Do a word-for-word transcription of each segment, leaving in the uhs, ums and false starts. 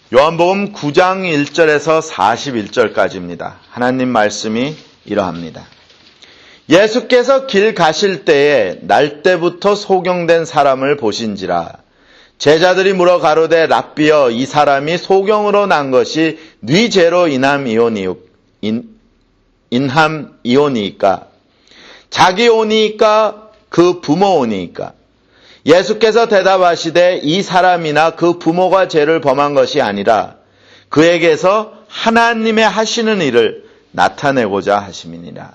요한복음 구 장 일 절에서 사십일 절까지입니다. 하나님 말씀이 이러합니다. 예수께서 길 가실 때에 날 때부터 소경된 사람을 보신지라. 제자들이 물어 가로되 랍비여, 이 사람이 소경으로 난 것이 네 죄로 인함이오니까 인함이오니까 자기 오니까 그 부모 오니까. 예수께서 대답하시되 이 사람이나 그 부모가 죄를 범한 것이 아니라 그에게서 하나님의 하시는 일을 나타내고자 하심이니라.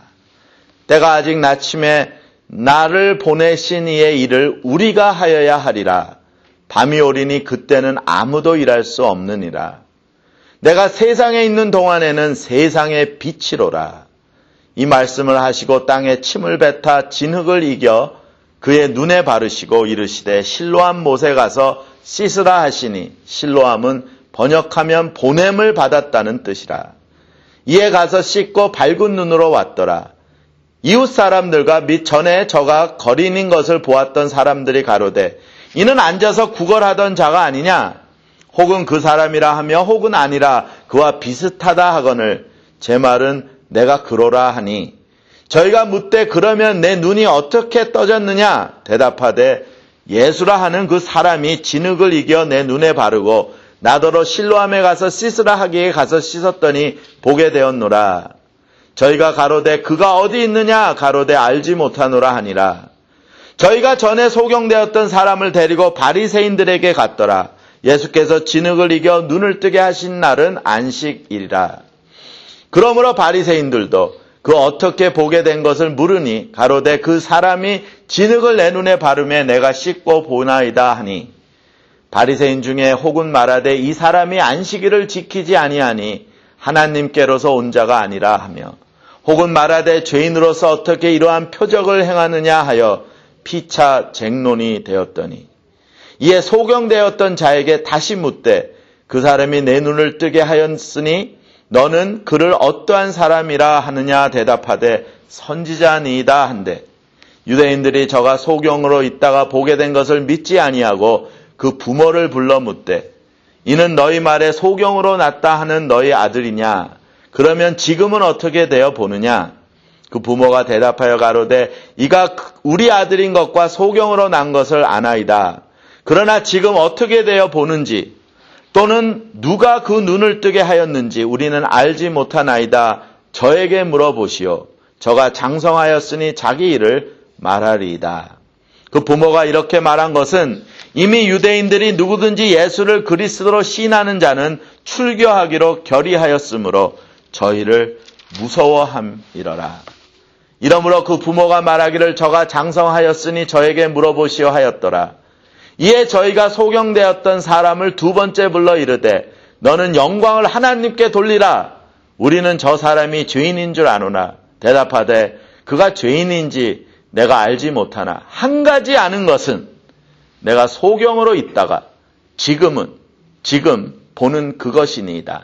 때가 아직 낮침에 나를 보내신 이의 일을 우리가 하여야 하리라. 밤이 오리니 그때는 아무도 일할 수 없느니라. 내가 세상에 있는 동안에는 세상의 빛이로라. 이 말씀을 하시고 땅에 침을 뱉아 진흙을 이겨 그의 눈에 바르시고 이르시되 실로암 못에 가서 씻으라 하시니, 실로암은 번역하면 보냄을 받았다는 뜻이라. 이에 가서 씻고 밝은 눈으로 왔더라. 이웃 사람들과 및 전에 저가 거린인 것을 보았던 사람들이 가로되 이는 앉아서 구걸하던 자가 아니냐? 혹은 그 사람이라 하며 혹은 아니라 그와 비슷하다 하거늘 제 말은 내가 그로라 하니, 저희가 묻되 그러면 내 눈이 어떻게 떠졌느냐? 대답하되 예수라 하는 그 사람이 진흙을 이겨 내 눈에 바르고 나더러 실로암에 가서 씻으라 하기에 가서 씻었더니 보게 되었노라. 저희가 가로되 그가 어디 있느냐? 가로되 알지 못하노라 하니라. 저희가 전에 소경되었던 사람을 데리고 바리새인들에게 갔더라. 예수께서 진흙을 이겨 눈을 뜨게 하신 날은 안식일이라. 그러므로 바리새인들도 그 어떻게 보게 된 것을 물으니 가로되 그 사람이 진흙을 내 눈에 바르매 내가 씻고 보나이다 하니, 바리새인 중에 혹은 말하되 이 사람이 안식일을 지키지 아니하니 하나님께로서 온 자가 아니라 하며, 혹은 말하되 죄인으로서 어떻게 이러한 표적을 행하느냐 하여 피차 쟁론이 되었더니, 이에 소경되었던 자에게 다시 묻되 그 사람이 내 눈을 뜨게 하였으니 너는 그를 어떠한 사람이라 하느냐? 대답하되 선지자니이다 한데, 유대인들이 저가 소경으로 있다가 보게 된 것을 믿지 아니하고 그 부모를 불러 묻되 이는 너희 말에 소경으로 났다 하는 너희 아들이냐? 그러면 지금은 어떻게 되어 보느냐? 그 부모가 대답하여 가로되 이가 우리 아들인 것과 소경으로 난 것을 아나이다. 그러나 지금 어떻게 되어 보는지 또는 누가 그 눈을 뜨게 하였는지 우리는 알지 못하나이다. 저에게 물어보시오. 저가 장성하였으니 자기 일을 말하리이다. 그 부모가 이렇게 말한 것은 이미 유대인들이 누구든지 예수를 그리스도로 시인하는 자는 출교하기로 결의하였으므로 저희를 무서워함이러라. 이러므로 그 부모가 말하기를 저가 장성하였으니 저에게 물어보시오 하였더라. 이에 저희가 소경되었던 사람을 두 번째 불러 이르되 너는 영광을 하나님께 돌리라. 우리는 저 사람이 죄인인 줄 아노나. 대답하되 그가 죄인인지 내가 알지 못하나 한 가지 아는 것은 내가 소경으로 있다가 지금은 지금 보는 그것이니이다.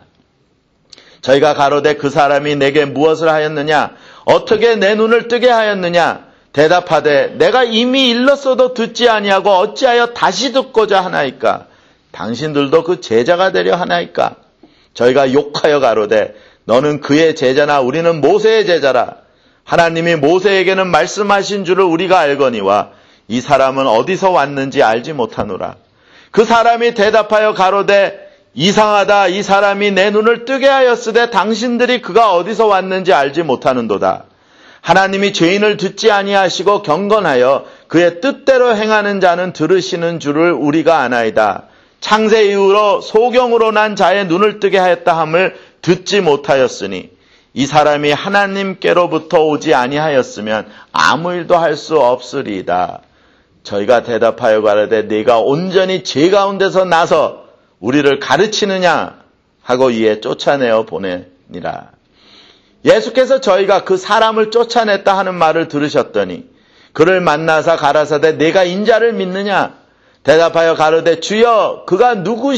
저희가 가로되 그 사람이 내게 무엇을 하였느냐? 어떻게 내 눈을 뜨게 하였느냐? 대답하되 내가 이미 일렀어도 듣지 아니하고 어찌하여 다시 듣고자 하나이까? 당신들도 그 제자가 되려 하나이까? 저희가 욕하여 가로되 너는 그의 제자나 우리는 모세의 제자라. 하나님이 모세에게는 말씀하신 줄을 우리가 알거니와 이 사람은 어디서 왔는지 알지 못하노라. 그 사람이 대답하여 가로되 이상하다. 이 사람이 내 눈을 뜨게 하였으되 당신들이 그가 어디서 왔는지 알지 못하는도다. 하나님이 죄인을 듣지 아니하시고 경건하여 그의 뜻대로 행하는 자는 들으시는 줄을 우리가 아나이다. 창세 이후로 소경으로 난 자의 눈을 뜨게 하였다 함을 듣지 못하였으니 이 사람이 하나님께로부터 오지 아니하였으면 아무 일도 할 수 없으리이다. 저희가 대답하여 가로되 네가 온전히 죄 가운데서 나서 우리를 가르치느냐 하고 이에 쫓아내어 보내니라. 예수께서 저희가 그 사람을 쫓아냈다 하는 말을 들으셨더니 그를 만나사 가라사대 내가 인자를 믿느냐? 대답하여 가로되 주여 그가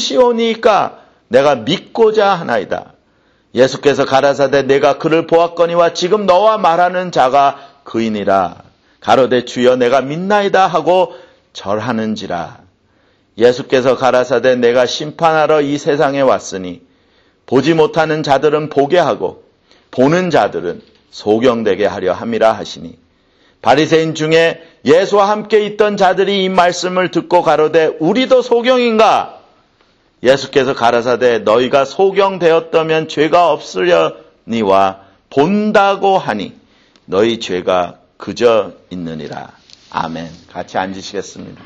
누구시오니까 내가 믿고자 하나이다. 예수께서 가라사대 내가 그를 보았거니와 지금 너와 말하는 자가 그이니라. 가로되 주여 내가 믿나이다 하고 절하는지라. 예수께서 가라사대 내가 심판하러 이 세상에 왔으니 보지 못하는 자들은 보게 하고 보는 자들은 소경되게 하려 함이라 하시니 바리새인 중에 예수와 함께 있던 자들이 이 말씀을 듣고 가로되 우리도 소경인가? 예수께서 가라사대 너희가 소경되었다면 죄가 없으려니와 본다고 하니 너희 죄가 그저 있느니라. 아멘. 같이 앉으시겠습니다.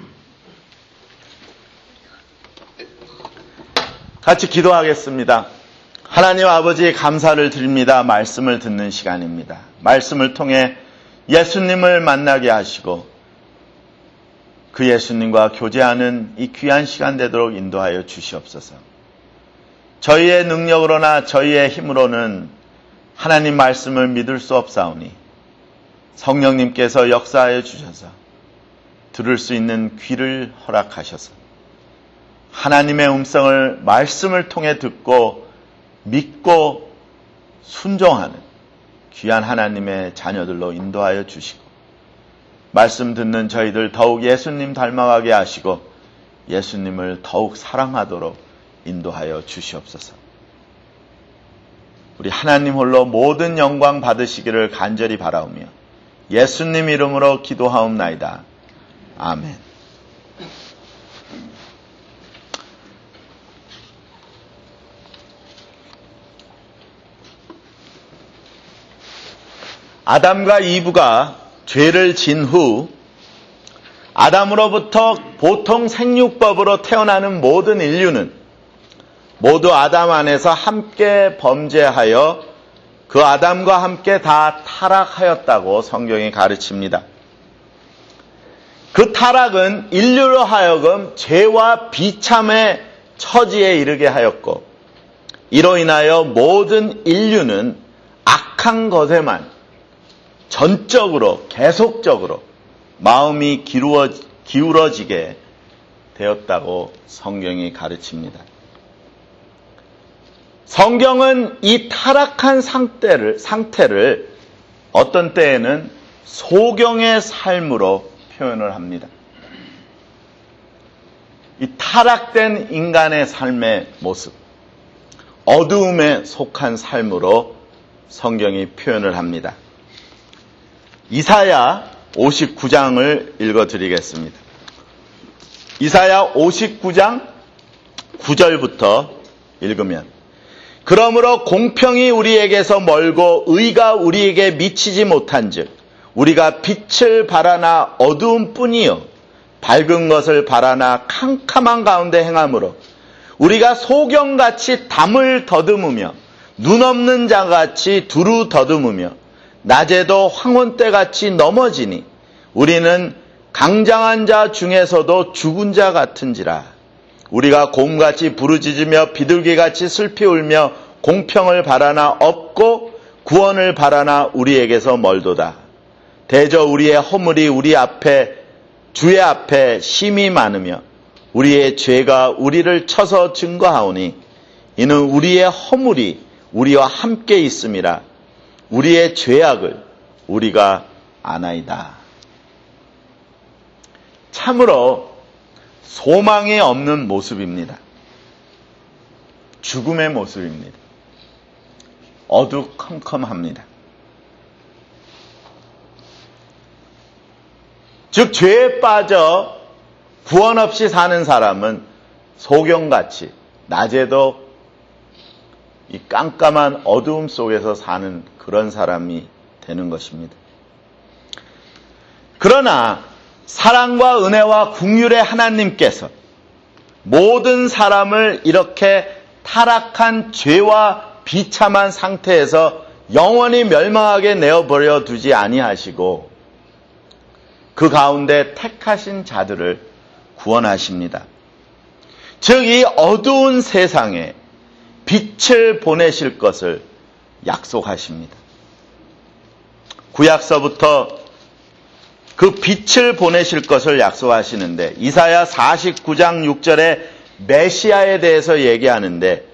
같이 기도하겠습니다. 하나님 아버지 감사를 드립니다. 말씀을 듣는 시간입니다. 말씀을 통해 예수님을 만나게 하시고 그 예수님과 교제하는 이 귀한 시간 되도록 인도하여 주시옵소서. 저희의 능력으로나 저희의 힘으로는 하나님 말씀을 믿을 수 없사오니 성령님께서 역사하여 주셔서 들을 수 있는 귀를 허락하셔서 하나님의 음성을 말씀을 통해 듣고 믿고 순종하는 귀한 하나님의 자녀들로 인도하여 주시고 말씀 듣는 저희들 더욱 예수님 닮아가게 하시고 예수님을 더욱 사랑하도록 인도하여 주시옵소서. 우리 하나님 홀로 모든 영광 받으시기를 간절히 바라오며 예수님 이름으로 기도하옵나이다. 아멘. 아담과 이브가 죄를 진 후 아담으로부터 보통 생육법으로 태어나는 모든 인류는 모두 아담 안에서 함께 범죄하여 그 아담과 함께 다 타락하였다고 성경이 가르칩니다. 그 타락은 인류로 하여금 죄와 비참의 처지에 이르게 하였고 이로 인하여 모든 인류는 악한 것에만 전적으로 계속적으로 마음이 기울어, 기울어지게 되었다고 성경이 가르칩니다. 성경은 이 타락한 상태를, 상태를 어떤 때에는 소경의 삶으로 표현을 합니다. 이 타락된 인간의 삶의 모습, 어두움에 속한 삶으로 성경이 표현을 합니다. 이사야 오십구 장을 읽어드리겠습니다. 이사야 오십구 장 구 절부터 읽으면 그러므로 공평이 우리에게서 멀고 의가 우리에게 미치지 못한즉 우리가 빛을 바라나 어두움뿐이요 밝은 것을 바라나 캄캄한 가운데 행함으로 우리가 소경같이 담을 더듬으며 눈 없는 자같이 두루 더듬으며 낮에도 황혼때같이 넘어지니 우리는 강장한 자 중에서도 죽은 자 같은지라. 우리가 곰같이 부르짖으며 비둘기같이 슬피 울며 공평을 바라나 없고 구원을 바라나 우리에게서 멀도다. 대저 우리의 허물이 우리 앞에 주의 앞에 심히 많으며 우리의 죄가 우리를 쳐서 증거하오니 이는 우리의 허물이 우리와 함께 있음이라. 우리의 죄악을 우리가 아나이다. 참으로 소망이 없는 모습입니다. 죽음의 모습입니다. 어두컴컴합니다. 즉 죄에 빠져 구원 없이 사는 사람은 소경같이 낮에도 이 깜깜한 어두움 속에서 사는 그런 사람이 되는 것입니다. 그러나 사랑과 은혜와 긍휼의 하나님께서 모든 사람을 이렇게 타락한 죄와 비참한 상태에서 영원히 멸망하게 내어버려 두지 아니하시고 그 가운데 택하신 자들을 구원하십니다. 즉 이 어두운 세상에 빛을 보내실 것을 약속하십니다. 구약서부터 그 빛을 보내실 것을 약속하시는데 이사야 사십구 장 육 절에 메시아에 대해서 얘기하는데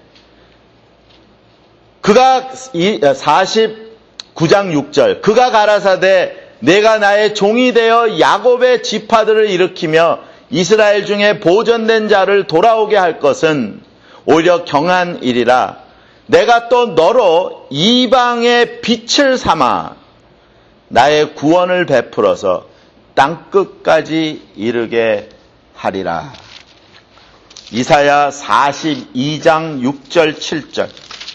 그가 사십구 장 육 절 그가 가라사대 내가 나의 종이 되어 야곱의 지파들을 일으키며 이스라엘 중에 보존된 자를 돌아오게 할 것은 오히려 경한 일이라 내가 또 너로 이방의 빛을 삼아 나의 구원을 베풀어서 땅끝까지 이르게 하리라. 이사야 사십이 장 육 절 칠 절.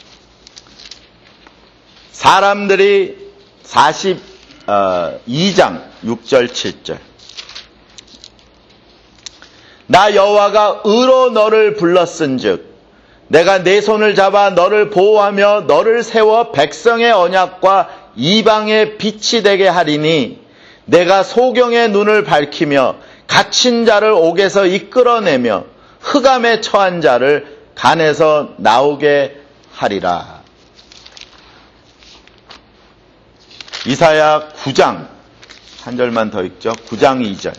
사람들이 사십이 장 육 절 칠 절. 나 여호와가 의로 너를 불렀은즉 내가 내 손을 잡아 너를 보호하며 너를 세워 백성의 언약과 이방의 빛이 되게 하리니 내가 소경의 눈을 밝히며 갇힌 자를 옥에서 이끌어내며 흑암에 처한 자를 간에서 나오게 하리라. 이사야 구 장 한 절만 더 읽죠. 구 장 이 절.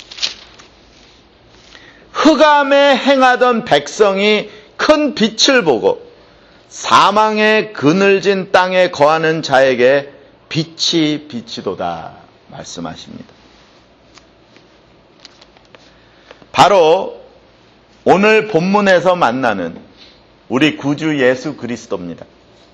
흑암에 행하던 백성이 큰 빛을 보고 사망의 그늘진 땅에 거하는 자에게 빛이 비치도다 말씀하십니다. 바로 오늘 본문에서 만나는 우리 구주 예수 그리스도입니다.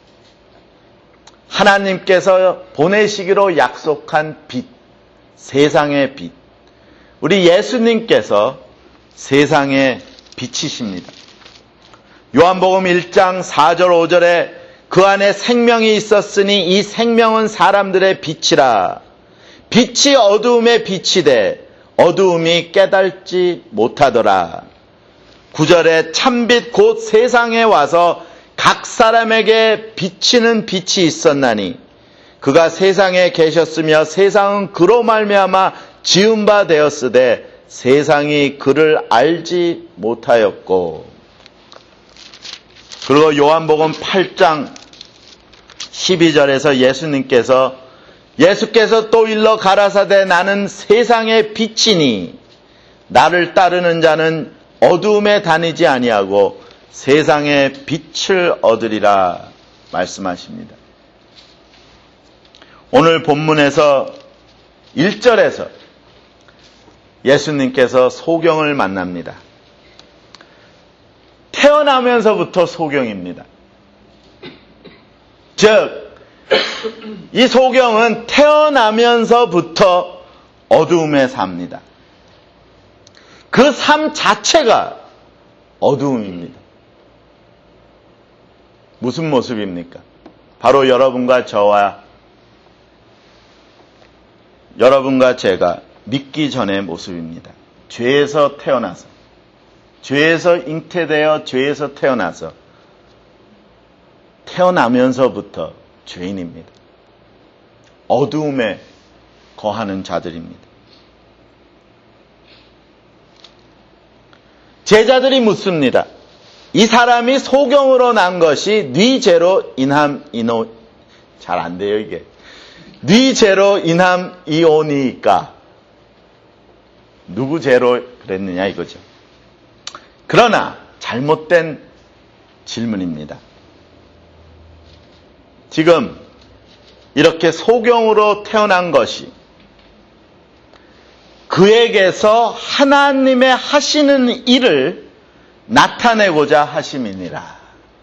하나님께서 보내시기로 약속한 빛, 세상의 빛. 우리 예수님께서 세상의 빛이십니다. 요한복음 일 장 사 절 오 절에 그 안에 생명이 있었으니 이 생명은 사람들의 빛이라. 빛이 어두움에 빛이 돼 어두움이 깨달지 못하더라. 구 절에 참빛 곧 세상에 와서 각 사람에게 비치는 빛이 있었나니 그가 세상에 계셨으며 세상은 그로 말미암아 지은 바 되었으되 세상이 그를 알지 못하였고. 그리고 요한복음 팔 장 십이 절에서 예수님께서 예수께서 또 일러 가라사대 나는 세상의 빛이니 나를 따르는 자는 어두움에 다니지 아니하고 세상의 빛을 얻으리라 말씀하십니다. 오늘 본문에서 일 절에서 예수님께서 소경을 만납니다. 태어나면서부터 소경입니다. 즉, 이 소경은 태어나면서부터 어두움에 삽니다. 그 삶 자체가 어두움입니다. 무슨 모습입니까? 바로 여러분과 저와 여러분과 제가 믿기 전의 모습입니다. 죄에서 태어나서, 죄에서 잉태되어 죄에서 태어나서 태어나면서부터 죄인입니다. 어두움에 거하는 자들입니다. 제자들이 묻습니다. 이 사람이 소경으로 난 것이 네 죄로 인함 이노 잘 안 돼요 이게 네 죄로 인함 이오니까 누구 죄로 그랬느냐 이거죠. 그러나 잘못된 질문입니다. 지금 이렇게 소경으로 태어난 것이 그에게서 하나님의 하시는 일을 나타내고자 하심이니라.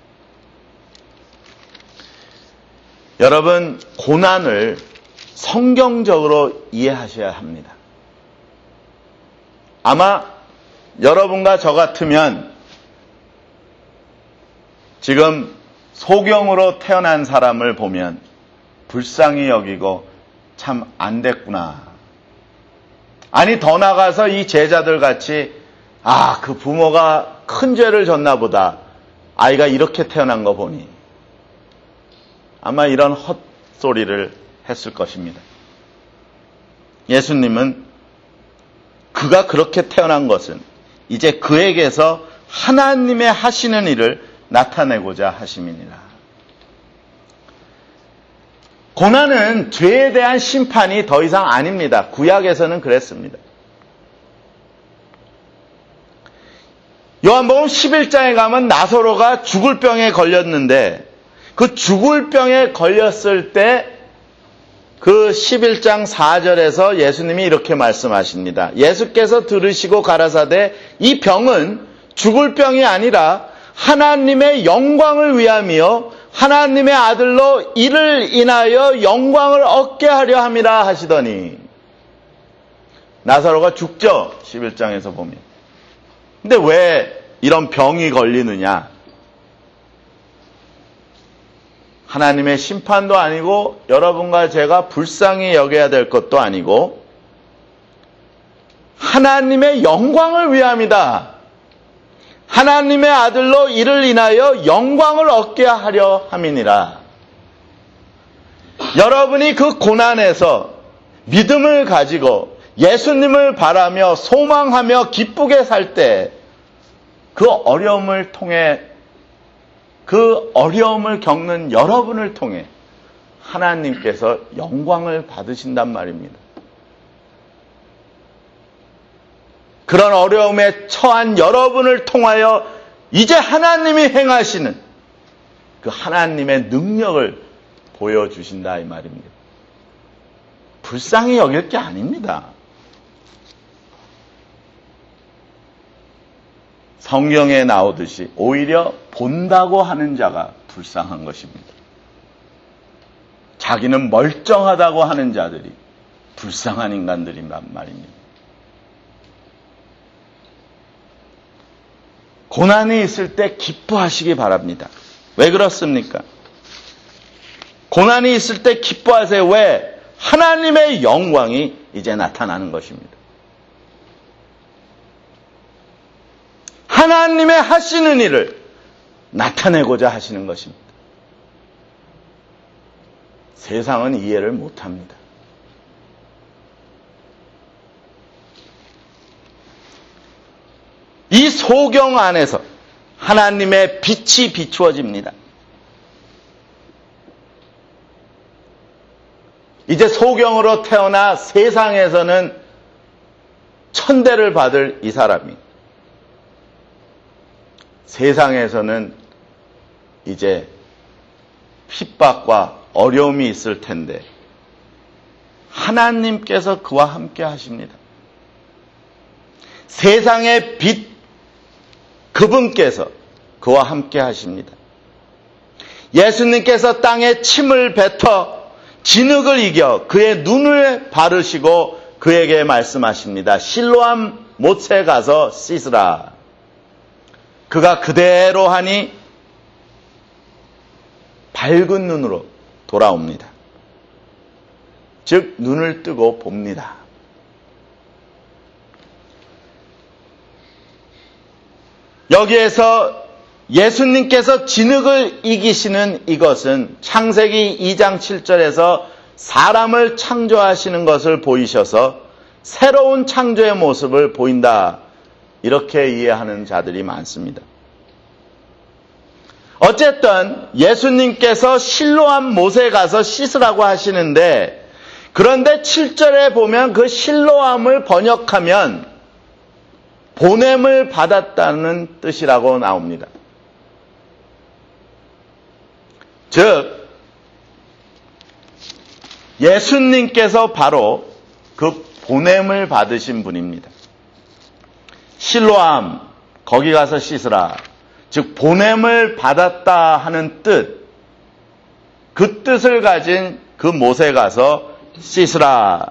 여러분, 고난을 성경적으로 이해하셔야 합니다. 아마 여러분과 저 같으면 지금 소경으로 태어난 사람을 보면 불쌍히 여기고 참 안 됐구나. 아니 더 나가서 이 제자들 같이 아, 그 부모가 큰 죄를 졌나 보다. 아이가 이렇게 태어난 거 보니. 아마 이런 헛소리를 했을 것입니다. 예수님은 그가 그렇게 태어난 것은 이제 그에게서 하나님의 하시는 일을 나타내고자 하심이니라. 고난은 죄에 대한 심판이 더 이상 아닙니다. 구약에서는 그랬습니다. 요한복음 십일 장에 가면 나사로가 죽을 병에 걸렸는데 그 죽을 병에 걸렸을 때 그 십일 장 사 절에서 예수님이 이렇게 말씀하십니다. 예수께서 들으시고 가라사대 이 병은 죽을 병이 아니라 하나님의 영광을 위함이요 하나님의 아들로 이를 인하여 영광을 얻게 하려 함이라 하시더니 나사로가 죽죠. 십일 장에서 보면. 근데 왜 이런 병이 걸리느냐? 하나님의 심판도 아니고 여러분과 제가 불쌍히 여겨야 될 것도 아니고 하나님의 영광을 위함이다. 하나님의 아들로 이를 인하여 영광을 얻게 하려 함이니라. 여러분이 그 고난에서 믿음을 가지고 예수님을 바라며 소망하며 기쁘게 살 때 그 어려움을 통해 그 어려움을 겪는 여러분을 통해 하나님께서 영광을 받으신단 말입니다. 그런 어려움에 처한 여러분을 통하여 이제 하나님이 행하시는 그 하나님의 능력을 보여주신다 이 말입니다. 불쌍히 여길 게 아닙니다. 성경에 나오듯이 오히려 본다고 하는 자가 불쌍한 것입니다. 자기는 멀쩡하다고 하는 자들이 불쌍한 인간들이란 말입니다. 고난이 있을 때 기뻐하시기 바랍니다. 왜 그렇습니까? 고난이 있을 때 기뻐하세요. 왜? 하나님의 영광이 이제 나타나는 것입니다. 하나님의 하시는 일을 나타내고자 하시는 것입니다. 세상은 이해를 못합니다. 이 소경 안에서 하나님의 빛이 비추어집니다. 이제 소경으로 태어나 세상에서는 천대를 받을 이 사람이 세상에서는 이제 핍박과 어려움이 있을 텐데 하나님께서 그와 함께 하십니다. 세상의 빛 그분께서 그와 함께 하십니다. 예수님께서 땅에 침을 뱉어 진흙을 이겨 그의 눈을 바르시고 그에게 말씀하십니다. 실로암 못에 가서 씻으라. 그가 그대로 하니 밝은 눈으로 돌아옵니다. 즉 눈을 뜨고 봅니다. 여기에서 예수님께서 진흙을 이기시는 이것은 창세기 이 장 칠 절에서 사람을 창조하시는 것을 보이셔서 새로운 창조의 모습을 보인다. 이렇게 이해하는 자들이 많습니다. 어쨌든 예수님께서 실로암 못에 가서 씻으라고 하시는데 그런데 칠 절에 보면 그 실로암을 번역하면 보냄을 받았다는 뜻이라고 나옵니다. 즉 예수님께서 바로 그 보냄을 받으신 분입니다. 실로암 거기 가서 씻으라. 즉 보냄을 받았다 하는 뜻, 그 뜻을 가진 그 못에 가서 씻으라.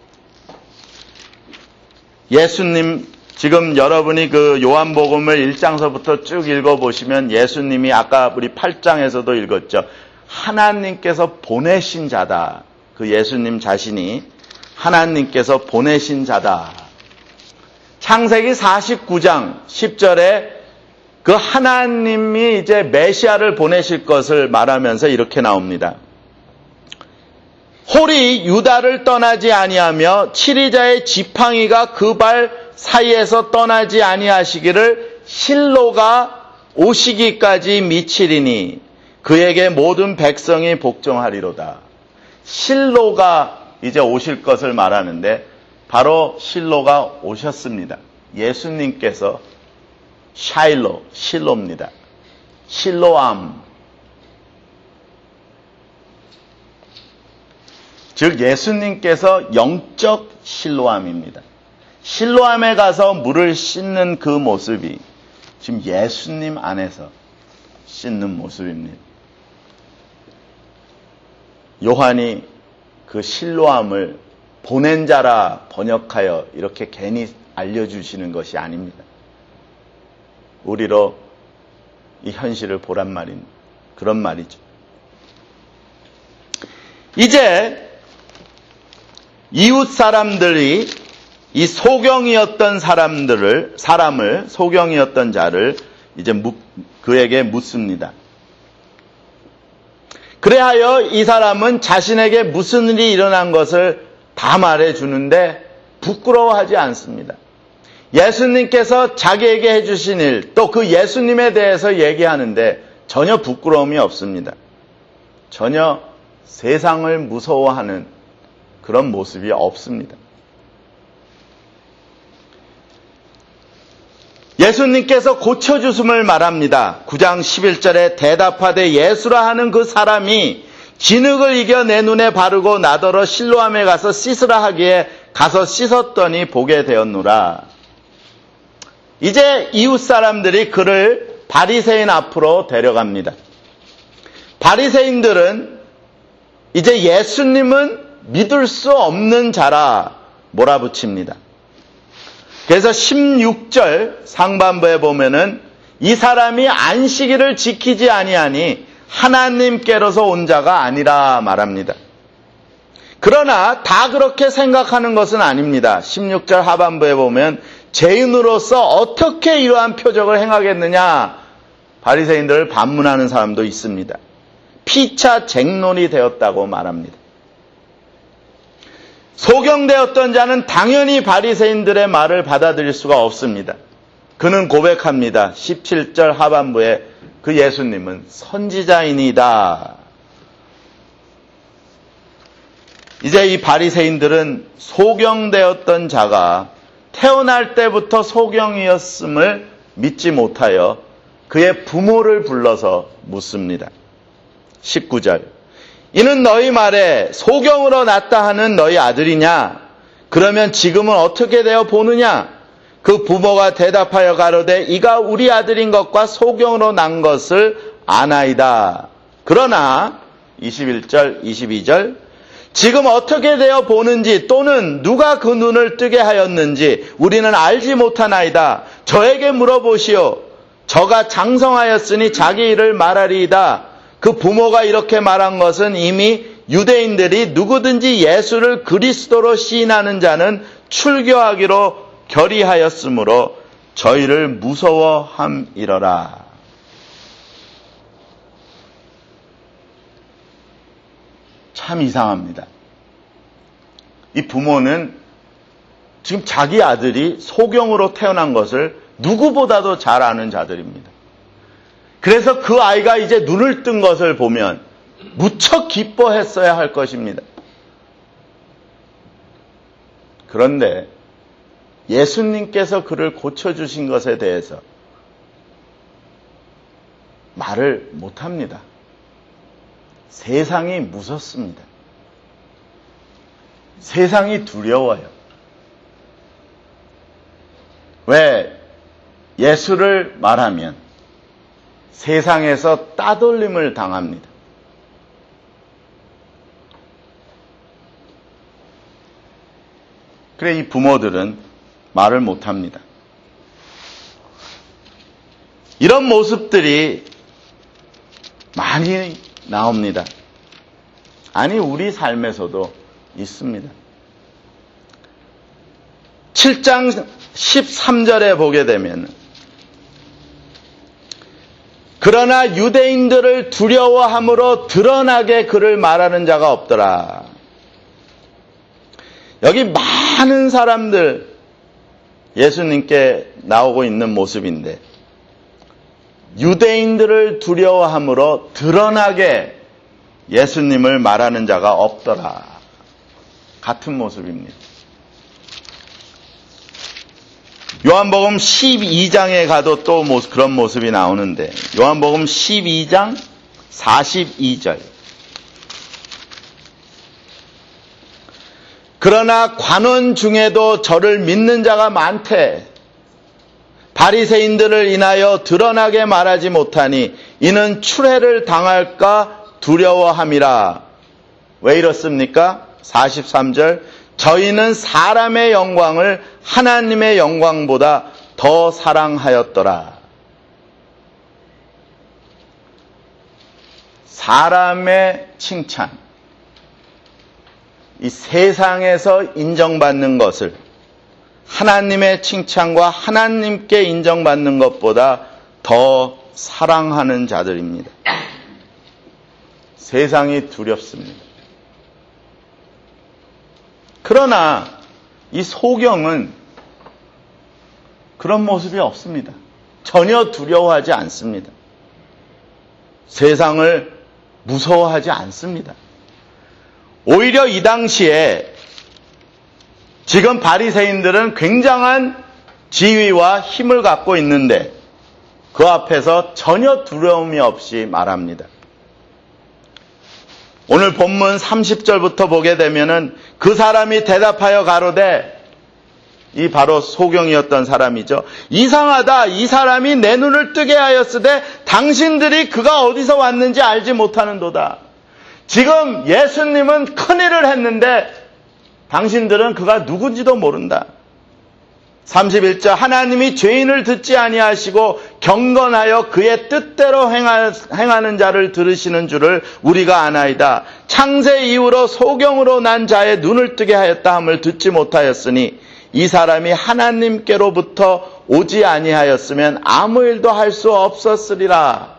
예수님 지금 여러분이 그 요한복음을 일 장서부터 쭉 읽어보시면 예수님이 아까 우리 팔 장에서도 읽었죠. 하나님께서 보내신 자다. 그 예수님 자신이 하나님께서 보내신 자다. 창세기 사십구 장 십 절에 그 하나님이 이제 메시아를 보내실 것을 말하면서 이렇게 나옵니다. 홀이 유다를 떠나지 아니하며 치리자의 지팡이가 그 발 사이에서 떠나지 아니하시기를 실로가 오시기까지 미치리니 그에게 모든 백성이 복종하리로다. 실로가 이제 오실 것을 말하는데 바로 실로가 오셨습니다. 예수님께서 샤일로, 실로입니다. 실로암. 즉 예수님께서 영적 실로암입니다. 실로암에 가서 물을 씻는 그 모습이 지금 예수님 안에서 씻는 모습입니다. 요한이 그 실로암을 보낸 자라 번역하여 이렇게 괜히 알려주시는 것이 아닙니다. 우리로 이 현실을 보란 말인 그런 말이죠. 이제 이웃 사람들이 이 소경이었던 사람들을 사람을 소경이었던 자를 이제 묻, 그에게 묻습니다. 그래하여 이 사람은 자신에게 무슨 일이 일어난 것을 다 말해주는데 부끄러워하지 않습니다. 예수님께서 자기에게 해주신 일, 또 그 예수님에 대해서 얘기하는데 전혀 부끄러움이 없습니다. 전혀 세상을 무서워하는 그런 모습이 없습니다. 예수님께서 고쳐주심을 말합니다. 구 장 십일 절에 대답하되 예수라 하는 그 사람이 진흙을 이겨 내 눈에 바르고 나더러 실로암에 가서 씻으라 하기에 가서 씻었더니 보게 되었노라. 이제 이웃 사람들이 그를 바리새인 앞으로 데려갑니다. 바리새인들은 이제 예수님은 믿을 수 없는 자라 몰아붙입니다. 그래서 십육 절 상반부에 보면은 이 사람이 안식일을 지키지 아니하니 하나님께로서 온 자가 아니라 말합니다. 그러나 다 그렇게 생각하는 것은 아닙니다. 십육 절 하반부에 보면 죄인으로서 어떻게 이러한 표적을 행하겠느냐 바리새인들을 반문하는 사람도 있습니다. 피차 쟁론이 되었다고 말합니다. 소경되었던 자는 당연히 바리새인들의 말을 받아들일 수가 없습니다. 그는 고백합니다. 십칠 절 하반부에 그 예수님은 선지자이니다. 이제 이 바리새인들은 소경되었던 자가 태어날 때부터 소경이었음을 믿지 못하여 그의 부모를 불러서 묻습니다. 십구 절 이는 너희 말에 소경으로 났다 하는 너희 아들이냐? 그러면 지금은 어떻게 되어 보느냐? 그 부모가 대답하여 가로되 이가 우리 아들인 것과 소경으로 난 것을 아나이다. 그러나 이십일 절 이십이 절 지금 어떻게 되어 보는지 또는 누가 그 눈을 뜨게 하였는지 우리는 알지 못하나이다. 저에게 물어보시오. 저가 장성하였으니 자기 일을 말하리이다. 그 부모가 이렇게 말한 것은 이미 유대인들이 누구든지 예수를 그리스도로 시인하는 자는 출교하기로 결의하였으므로 저희를 무서워함이러라. 참 이상합니다. 이 부모는 지금 자기 아들이 소경으로 태어난 것을 누구보다도 잘 아는 자들입니다. 그래서 그 아이가 이제 눈을 뜬 것을 보면 무척 기뻐했어야 할 것입니다. 그런데 예수님께서 그를 고쳐주신 것에 대해서 말을 못합니다. 세상이 무섭습니다. 세상이 두려워요. 왜? 예수를 말하면 세상에서 따돌림을 당합니다. 그래 이 부모들은 말을 못합니다. 이런 모습들이 많이 나옵니다. 아니 우리 삶에서도 있습니다. 칠 장 십삼 절에 보게 되면 그러나 유대인들을 두려워함으로 드러나게 그를 말하는 자가 없더라. 여기 많은 사람들 예수님께 나오고 있는 모습인데 유대인들을 두려워함으로 드러나게 예수님을 말하는 자가 없더라. 같은 모습입니다. 요한복음 십이 장에 가도 또 그런 모습이 나오는데 요한복음 십이 장 사십이 절 그러나 관원 중에도 저를 믿는 자가 많대. 바리새인들을 인하여 드러나게 말하지 못하니 이는 추례를 당할까 두려워함이라. 왜 이렇습니까? 사십삼 절. 저희는 사람의 영광을 하나님의 영광보다 더 사랑하였더라. 사람의 칭찬, 이 세상에서 인정받는 것을 하나님의 칭찬과 하나님께 인정받는 것보다 더 사랑하는 자들입니다. 세상이 두렵습니다. 그러나 이 소경은 그런 모습이 없습니다. 전혀 두려워하지 않습니다. 세상을 무서워하지 않습니다. 오히려 이 당시에 지금 바리새인들은 굉장한 지위와 힘을 갖고 있는데 그 앞에서 전혀 두려움이 없이 말합니다. 오늘 본문 삼십 절부터 보게 되면은 그 사람이 대답하여 가로되, 이 바로 소경이었던 사람이죠. 이상하다. 이 사람이 내 눈을 뜨게 하였으되 당신들이 그가 어디서 왔는지 알지 못하는도다. 지금 예수님은 큰일을 했는데 당신들은 그가 누군지도 모른다. 삼십일 절. 하나님이 죄인을 듣지 아니하시고 경건하여 그의 뜻대로 행하는 자를 들으시는 줄을 우리가 아나이다. 창세 이후로 소경으로 난 자의 눈을 뜨게 하였다 함을 듣지 못하였으니 이 사람이 하나님께로부터 오지 아니하였으면 아무 일도 할 수 없었으리라.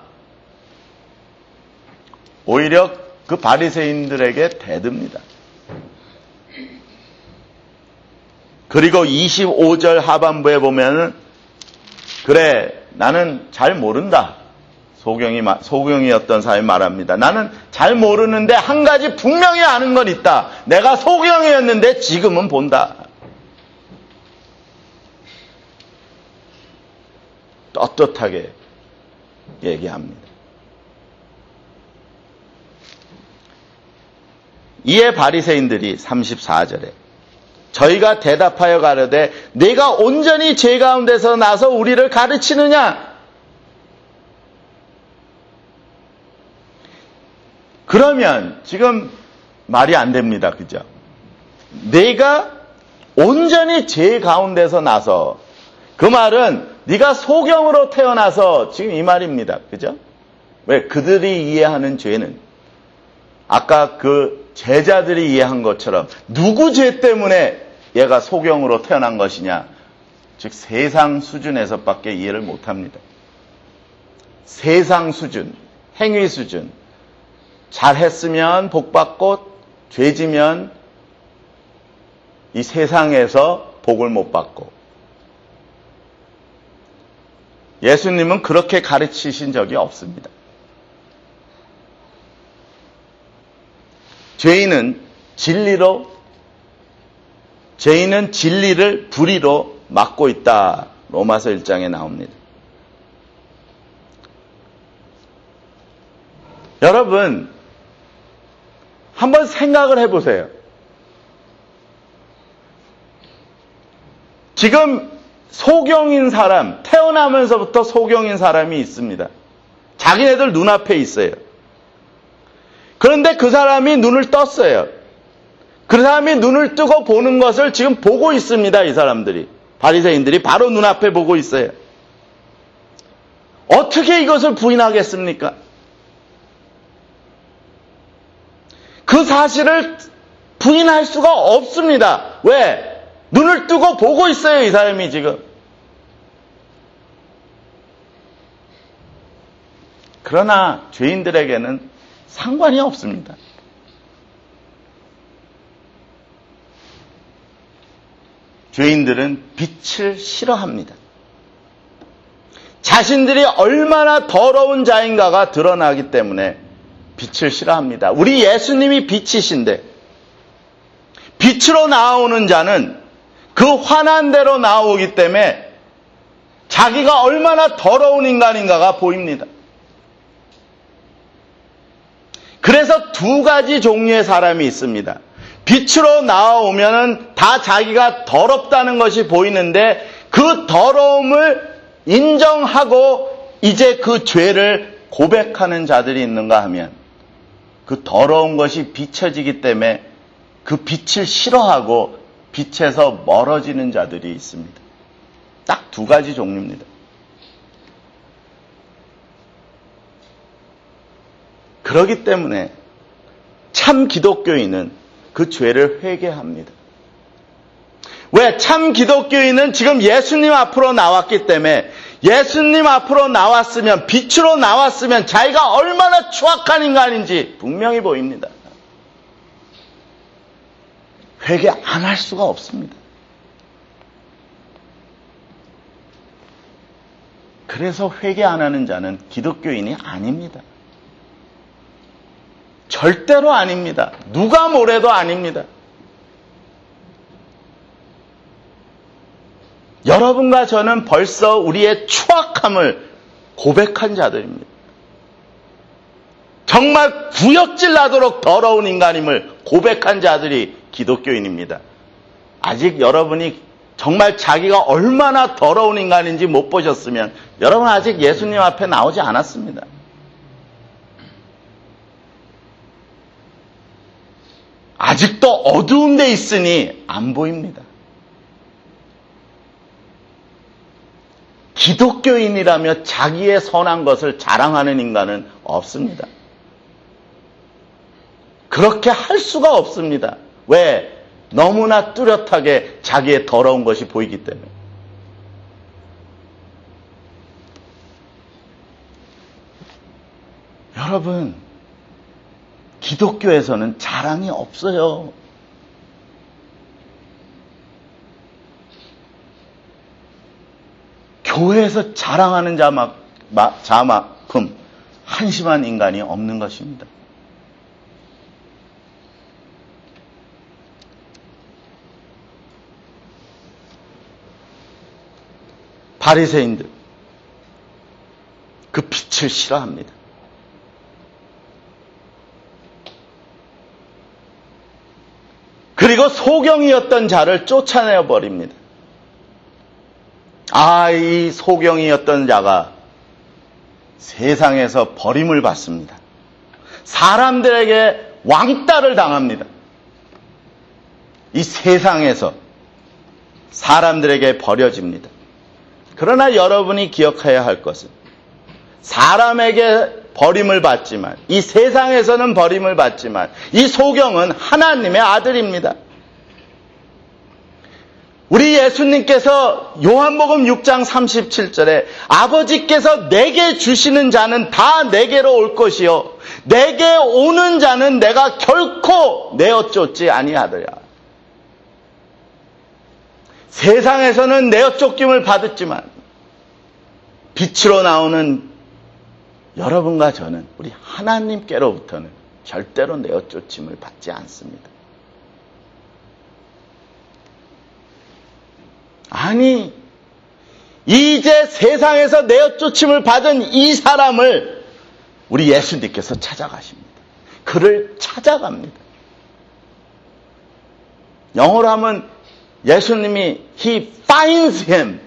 오히려 그 바리새인들에게 대듭니다. 그리고 이십오 절 하반부에 보면은, 그래, 나는 잘 모른다. 소경이, 소경이었던 사람이 말합니다. 나는 잘 모르는데 한 가지 분명히 아는 건 있다. 내가 소경이었는데 지금은 본다. 떳떳하게 얘기합니다. 이에 바리새인들이 삼십사 절에 저희가 대답하여 가로되 내가 온전히 죄 가운데서 나서 우리를 가르치느냐? 그러면 지금 말이 안 됩니다. 그죠? 내가 온전히 죄 가운데서 나서, 그 말은 네가 소경으로 태어나서, 지금 이 말입니다. 그죠? 왜? 그들이 이해하는 죄는 아까 그 제자들이 이해한 것처럼 누구 죄 때문에 얘가 소경으로 태어난 것이냐? 즉 세상 수준에서밖에 이해를 못합니다. 세상 수준, 행위 수준. 잘했으면 복받고 죄지면 이 세상에서 복을 못 받고. 예수님은 그렇게 가르치신 적이 없습니다. 죄인은 진리로, 죄인은 진리를 불의로 막고 있다. 로마서 일 장에 나옵니다. 여러분, 한번 생각을 해보세요. 지금 소경인 사람, 태어나면서부터 소경인 사람이 있습니다. 자기네들 눈앞에 있어요. 그런데 그 사람이 눈을 떴어요. 그 사람이 눈을 뜨고 보는 것을 지금 보고 있습니다. 이 사람들이. 바리새인들이 바로 눈앞에 보고 있어요. 어떻게 이것을 부인하겠습니까? 그 사실을 부인할 수가 없습니다. 왜? 눈을 뜨고 보고 있어요. 이 사람이 지금. 그러나 죄인들에게는 상관이 없습니다. 죄인들은 빛을 싫어합니다. 자신들이 얼마나 더러운 자인가가 드러나기 때문에 빛을 싫어합니다. 우리 예수님이 빛이신데 빛으로 나오는 자는 그 환한 대로 나오기 때문에 자기가 얼마나 더러운 인간인가가 보입니다. 그래서 두 가지 종류의 사람이 있습니다. 빛으로 나와오면은 다 자기가 더럽다는 것이 보이는데 그 더러움을 인정하고 이제 그 죄를 고백하는 자들이 있는가 하면 그 더러운 것이 비춰지기 때문에 그 빛을 싫어하고 빛에서 멀어지는 자들이 있습니다. 딱 두 가지 종류입니다. 그렇기 때문에 참 기독교인은 그 죄를 회개합니다. 왜? 참 기독교인은 지금 예수님 앞으로 나왔기 때문에 예수님 앞으로 나왔으면, 빛으로 나왔으면 자기가 얼마나 추악한 인간인지 분명히 보입니다. 회개 안 할 수가 없습니다. 그래서 회개 안 하는 자는 기독교인이 아닙니다. 절대로 아닙니다. 누가 뭐래도 아닙니다. 여러분과 저는 벌써 우리의 추악함을 고백한 자들입니다. 정말 구역질 나도록 더러운 인간임을 고백한 자들이 기독교인입니다. 아직 여러분이 정말 자기가 얼마나 더러운 인간인지 못 보셨으면 여러분 아직 예수님 앞에 나오지 않았습니다. 아직도 어두운 데 있으니 안 보입니다. 기독교인이라며 자기의 선한 것을 자랑하는 인간은 없습니다. 그렇게 할 수가 없습니다. 왜? 너무나 뚜렷하게 자기의 더러운 것이 보이기 때문에. 여러분, 기독교에서는 자랑이 없어요. 교회에서 자랑하는 자막, 자만큼 한심한 인간이 없는 것입니다. 바리새인들, 그 빛을 싫어합니다. 그리고 소경이었던 자를 쫓아내어 버립니다. 아, 이 소경이었던 자가 세상에서 버림을 받습니다. 사람들에게 왕따를 당합니다. 이 세상에서 사람들에게 버려집니다. 그러나 여러분이 기억해야 할 것은 사람에게 버림을 받지만, 이 세상에서는 버림을 받지만 이 소경은 하나님의 아들입니다. 우리 예수님께서 요한복음 육 장 삼십칠 절에 아버지께서 내게 주시는 자는 다 내게로 올 것이요 내게 오는 자는 내가 결코 내어 쫓지 아니하더라. 세상에서는 내어 쫓김을 받았지만 빛으로 나오는 여러분과 저는, 우리 하나님께로부터는 절대로 내어 쫓김을 받지 않습니다. 아니, 이제 세상에서 내어 쫓김을 받은 이 사람을 우리 예수님께서 찾아가십니다. 그를 찾아갑니다. 영어로 하면 예수님이 He finds him.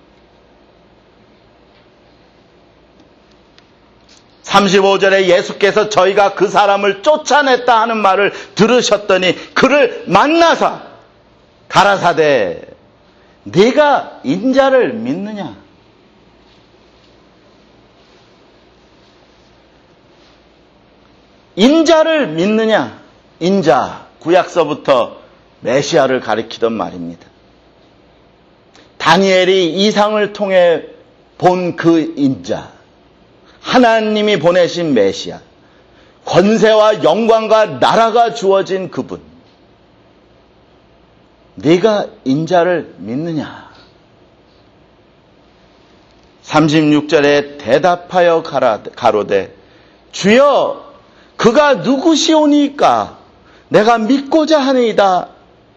삼십오 절에 예수께서 저희가 그 사람을 쫓아냈다 하는 말을 들으셨더니 그를 만나사 가라사대 네가 인자를 믿느냐? 인자를 믿느냐? 인자, 구약서부터 메시아를 가리키던 말입니다. 다니엘이 이상을 통해 본 그 인자, 하나님이 보내신 메시아, 권세와 영광과 나라가 주어진 그분, 네가 인자를 믿느냐? 삼십육 절에 대답하여 가로되 주여 그가 누구시오니까 내가 믿고자 하니이다.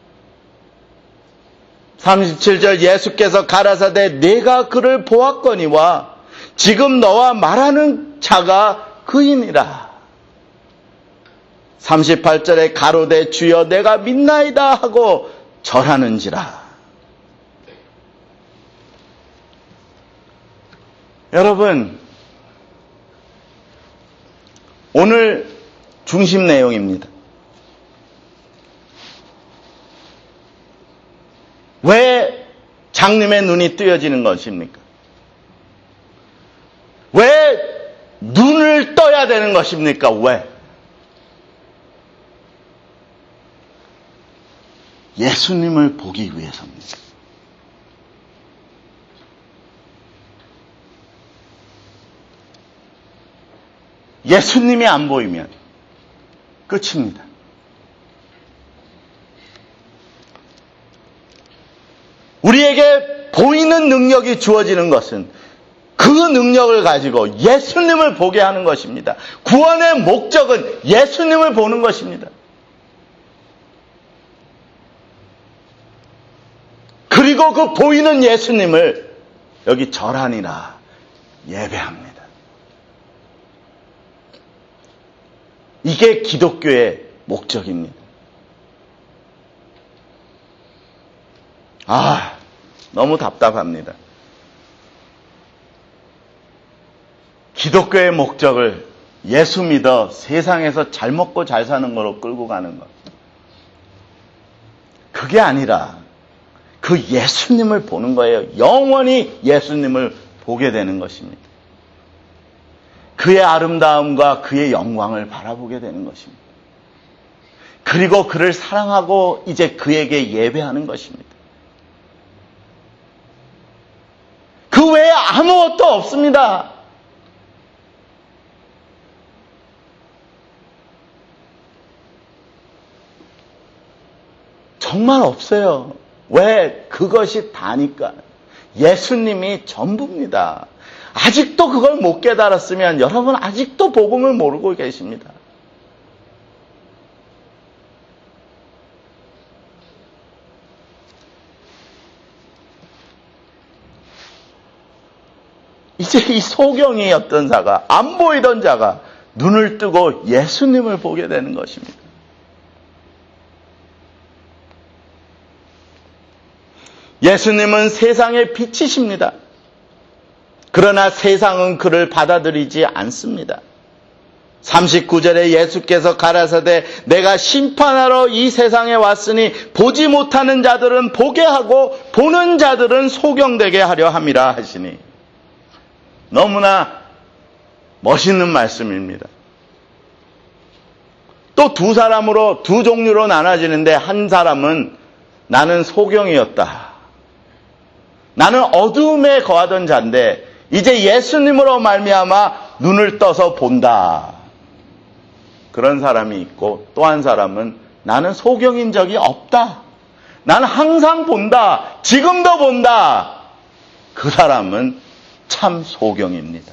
삼십칠 절 예수께서 가라사대 내가 그를 보았거니와 지금 너와 말하는 자가 그이니라. 삼십팔 절에 가로되 주여 내가 믿나이다 하고 절하는지라. 여러분, 오늘 중심 내용입니다. 왜 장님의 눈이 뜨여지는 것입니까? 왜 눈을 떠야 되는 것입니까? 왜? 예수님을 보기 위해서입니다. 예수님이 안 보이면 끝입니다. 우리에게 보이는 능력이 주어지는 것은 그 능력을 가지고 예수님을 보게 하는 것입니다. 구원의 목적은 예수님을 보는 것입니다. 그리고 그 보이는 예수님을 여기 절하니라 예배합니다. 이게 기독교의 목적입니다. 아, 너무 답답합니다. 기독교의 목적을 예수 믿어 세상에서 잘 먹고 잘 사는 거로 끌고 가는 것. 그게 아니라 그 예수님을 보는 거예요. 영원히 예수님을 보게 되는 것입니다. 그의 아름다움과 그의 영광을 바라보게 되는 것입니다. 그리고 그를 사랑하고 이제 그에게 예배하는 것입니다. 그 외에 아무것도 없습니다. 정말 없어요. 왜? 그것이 다니까. 예수님이 전부입니다. 아직도 그걸 못 깨달았으면 여러분 아직도 복음을 모르고 계십니다. 이제 이 소경이었던 자가, 안 보이던 자가 눈을 뜨고 예수님을 보게 되는 것입니다. 예수님은 세상의 빛이십니다. 그러나 세상은 그를 받아들이지 않습니다. 삼십구 절에 예수께서 가라사대 내가 심판하러 이 세상에 왔으니 보지 못하는 자들은 보게 하고 보는 자들은 소경되게 하려 함이라 하시니, 너무나 멋있는 말씀입니다. 또 두 사람으로, 두 종류로 나눠지는데, 한 사람은 나는 소경이었다. 나는 어두움에 거하던 자인데 이제 예수님으로 말미암아 눈을 떠서 본다. 그런 사람이 있고, 또 한 사람은 나는 소경인 적이 없다. 나는 항상 본다. 지금도 본다. 그 사람은 참 소경입니다.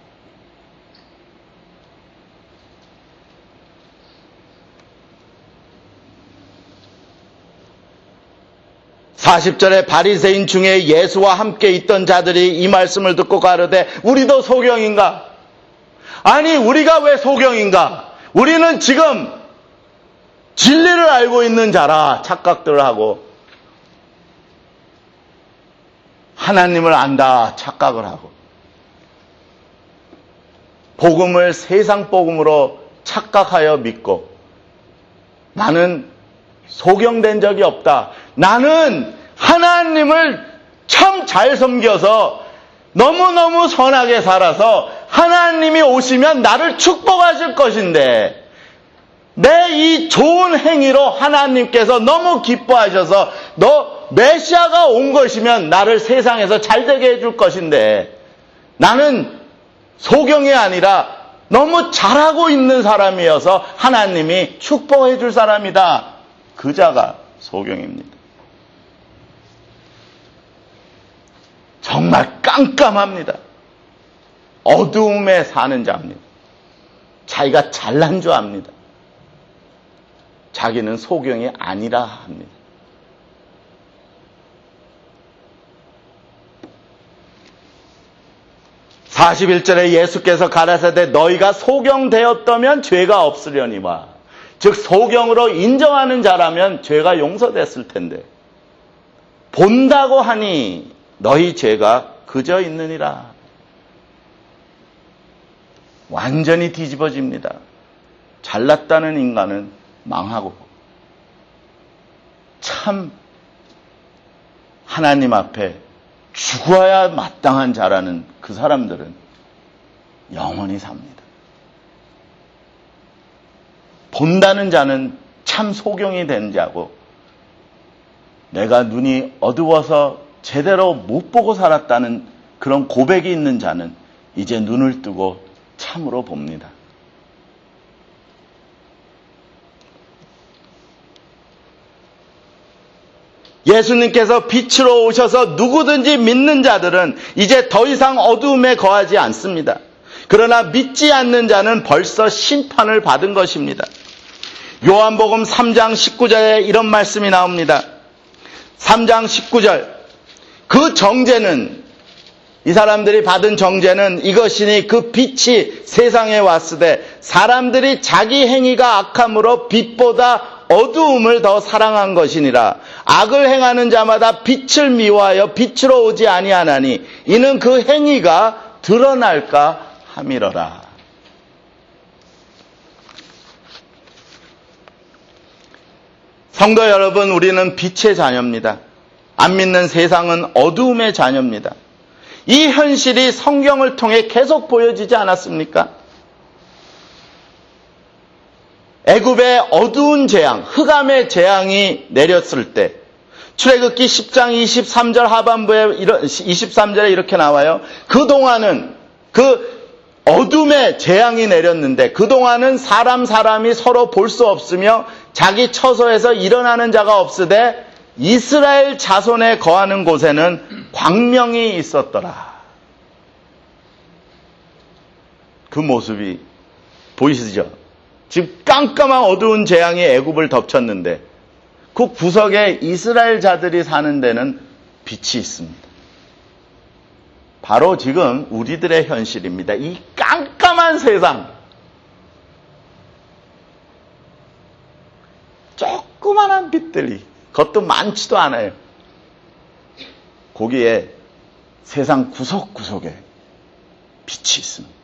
사십 절에 바리새인 중에 예수와 함께 있던 자들이 이 말씀을 듣고 가로되 우리도 소경인가? 아니, 우리가 왜 소경인가? 우리는 지금 진리를 알고 있는 자라 착각들을 하고, 하나님을 안다 착각을 하고, 복음을 세상 복음으로 착각하여 믿고, 나는 소경된 적이 없다. 나는 하나님을 참 잘 섬겨서 너무너무 선하게 살아서 하나님이 오시면 나를 축복하실 것인데, 내 이 좋은 행위로 하나님께서 너무 기뻐하셔서 너 메시아가 온 것이면 나를 세상에서 잘되게 해줄 것인데, 나는 소경이 아니라 너무 잘하고 있는 사람이어서 하나님이 축복해 줄 사람이다. 그 자가 소경입니다. 정말 깜깜합니다. 어두움에 사는 자입니다. 자기가 잘난 줄 압니다. 자기는 소경이 아니라 합니다. 사십일 절에 예수께서 가라사대 너희가 소경되었다면 죄가 없으려니와 즉 소경으로 인정하는 자라면 죄가 용서됐을 텐데 본다고 하니 너희 죄가 그저 있느니라. 완전히 뒤집어집니다. 잘났다는 인간은 망하고 참 하나님 앞에 죽어야 마땅한 자라는 그 사람들은 영원히 삽니다. 본다는 자는 참 소경이 된 자고 내가 눈이 어두워서 제대로 못 보고 살았다는 그런 고백이 있는 자는 이제 눈을 뜨고 참으로 봅니다. 예수님께서 빛으로 오셔서 누구든지 믿는 자들은 이제 더 이상 어두움에 거하지 않습니다. 그러나 믿지 않는 자는 벌써 심판을 받은 것입니다. 요한복음 삼 장 십구 절에 이런 말씀이 나옵니다. 삼 장 십구 절. 그 정죄는, 이 사람들이 받은 정죄는 이것이니 그 빛이 세상에 왔으되 사람들이 자기 행위가 악함으로 빛보다 어두움을 더 사랑한 것이니라. 악을 행하는 자마다 빛을 미워하여 빛으로 오지 아니하나니 이는 그 행위가 드러날까 함이러라. 성도 여러분, 우리는 빛의 자녀입니다. 안 믿는 세상은 어두움의 자녀입니다. 이 현실이 성경을 통해 계속 보여지지 않았습니까? 애굽의 어두운 재앙, 흑암의 재앙이 내렸을 때 출애굽기 십 장 이십삼 절 하반부에 이십삼 절에 이렇게 나와요. 그동안은 그 어둠의 재앙이 내렸는데 그동안은 사람 사람이 서로 볼 수 없으며 자기 처소에서 일어나는 자가 없으되 이스라엘 자손에 거하는 곳에는 광명이 있었더라. 그 모습이 보이시죠? 지금 깜깜한 어두운 재앙이 애굽을 덮쳤는데 그 구석에 이스라엘 자들이 사는 데는 빛이 있습니다. 바로 지금 우리들의 현실입니다. 이 깜깜한 세상, 조그만한 빛들이, 그것도 많지도 않아요. 거기에 세상 구석구석에 빛이 있습니다.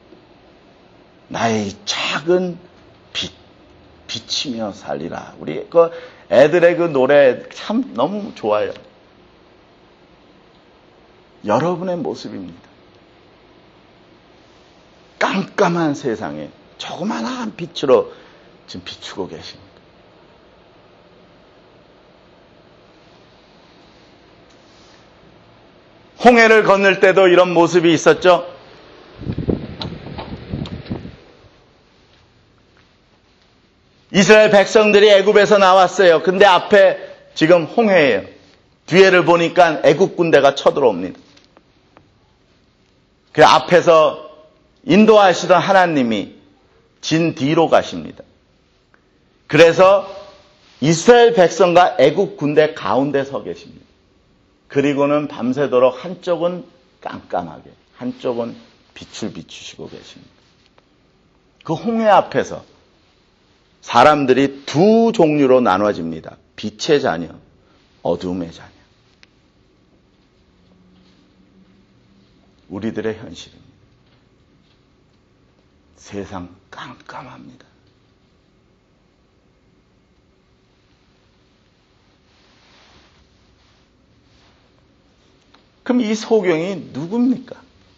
나의 작은 빛, 비치며 살리라. 우리 그 애들의 그 노래 참 너무 좋아요. 여러분의 모습입니다. 깜깜한 세상에 조그만한 빛으로 지금 비추고 계십니다. 홍해를 건널 때도 이런 모습이 있었죠. 이스라엘 백성들이 애굽에서 나왔어요. 근데 앞에 지금 홍해예요. 뒤에를 보니까 애굽 군대가 쳐들어옵니다. 그 앞에서 인도하시던 하나님이 진 뒤로 가십니다. 그래서 이스라엘 백성과 애굽 군대 가운데 서 계십니다. 그리고는 밤새도록 한쪽은 깜깜하게, 한쪽은 빛을 비추시고 계십니다. 그 홍해 앞에서 사람들이 두 종류로 나눠집니다. 빛의 자녀, 어둠의 자녀. 우리들의 현실입니다. 세상 깜깜합니다. 그럼 이 소경이 누굽니까?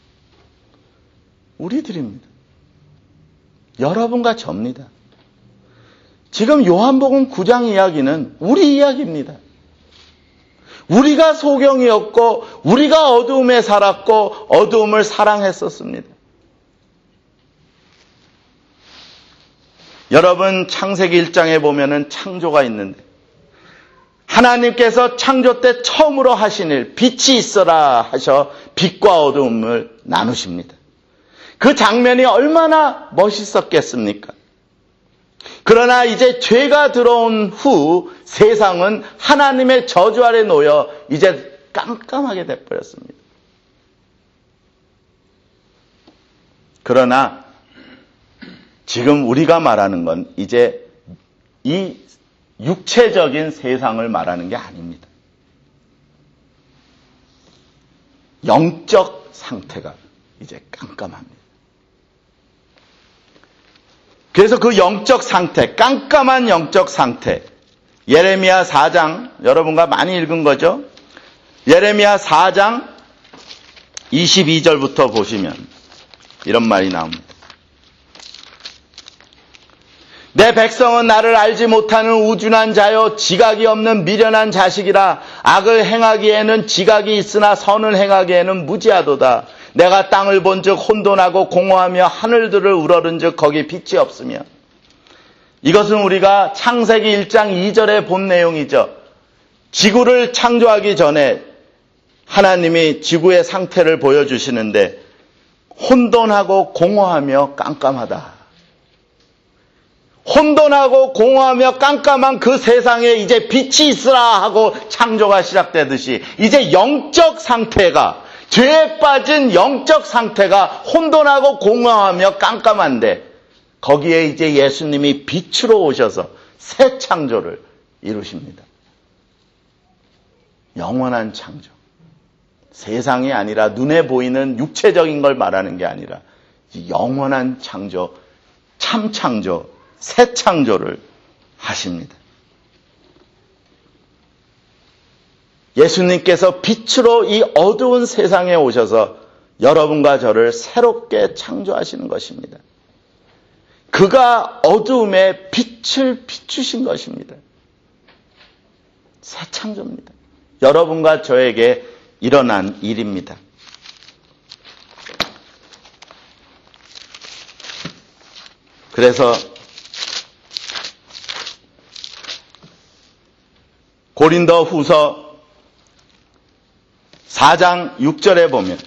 우리들입니다. 여러분과 접니다. 지금 요한복음 구 장 이야기는 우리 이야기입니다. 우리가 소경이었고 우리가 어두움에 살았고 어두움을 사랑했었습니다. 여러분, 창세기 일 장에 보면은 창조가 있는데 하나님께서 창조 때 처음으로 하신 일, 빛이 있어라 하셔 빛과 어두움을 나누십니다. 그 장면이 얼마나 멋있었겠습니까? 그러나 이제 죄가 들어온 후 세상은 하나님의 저주 아래 놓여 이제 깜깜하게 돼버렸습니다. 그러나 지금 우리가 말하는 건 이제 이 육체적인 세상을 말하는 게 아닙니다. 영적 상태가 이제 깜깜합니다. 그래서 그 영적 상태, 깜깜한 영적 상태, 예레미야 사 장, 여러분과 많이 읽은 거죠? 예레미야 사 장 이십이 절부터 보시면 이런 말이 나옵니다. 내 백성은 나를 알지 못하는 우둔한 자요 지각이 없는 미련한 자식이라. 악을 행하기에는 지각이 있으나 선을 행하기에는 무지하도다. 내가 땅을 본즉 혼돈하고 공허하며 하늘들을 우러른즉 거기 빛이 없으며. 이것은 우리가 창세기 일 장 이 절에 본 내용이죠. 지구를 창조하기 전에 하나님이 지구의 상태를 보여주시는데 혼돈하고 공허하며 깜깜하다. 혼돈하고 공허하며 깜깜한 그 세상에 이제 빛이 있으라 하고 창조가 시작되듯이 이제 영적 상태가, 죄에 빠진 영적 상태가 혼돈하고 공허하며 깜깜한데 거기에 이제 예수님이 빛으로 오셔서 새 창조를 이루십니다. 영원한 창조. 세상이 아니라 눈에 보이는 육체적인 걸 말하는 게 아니라 영원한 창조, 참 창조, 새 창조를 하십니다. 예수님께서 빛으로 이 어두운 세상에 오셔서 여러분과 저를 새롭게 창조하시는 것입니다. 그가 어두움에 빛을 비추신 것입니다. 새 창조입니다. 여러분과 저에게 일어난 일입니다. 그래서 고린도 후서 사 장 육 절에 보면